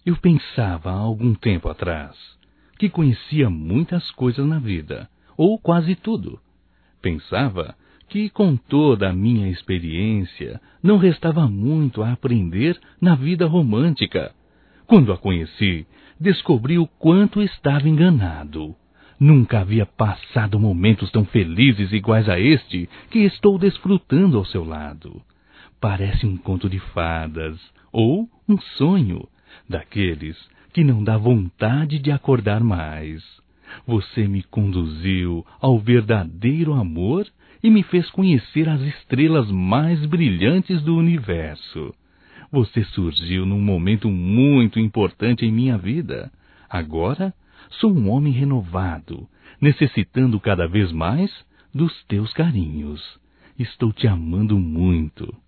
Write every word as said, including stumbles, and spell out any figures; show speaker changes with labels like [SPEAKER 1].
[SPEAKER 1] Eu pensava há algum tempo atrás que conhecia muitas coisas na vida, ou quase tudo. Pensava que, com toda a minha experiência, não restava muito a aprender na vida romântica. Quando a conheci, descobri o quanto estava enganado. Nunca havia passado momentos tão felizes iguais a este que estou desfrutando ao seu lado. Parece um conto de fadas, ou um sonho, daqueles que não dá vontade de acordar mais. Você me conduziu ao verdadeiro amor e me fez conhecer as estrelas mais brilhantes do universo. Você surgiu num momento muito importante em minha vida. Agora sou um homem renovado, necessitando cada vez mais dos teus carinhos. Estou te amando muito.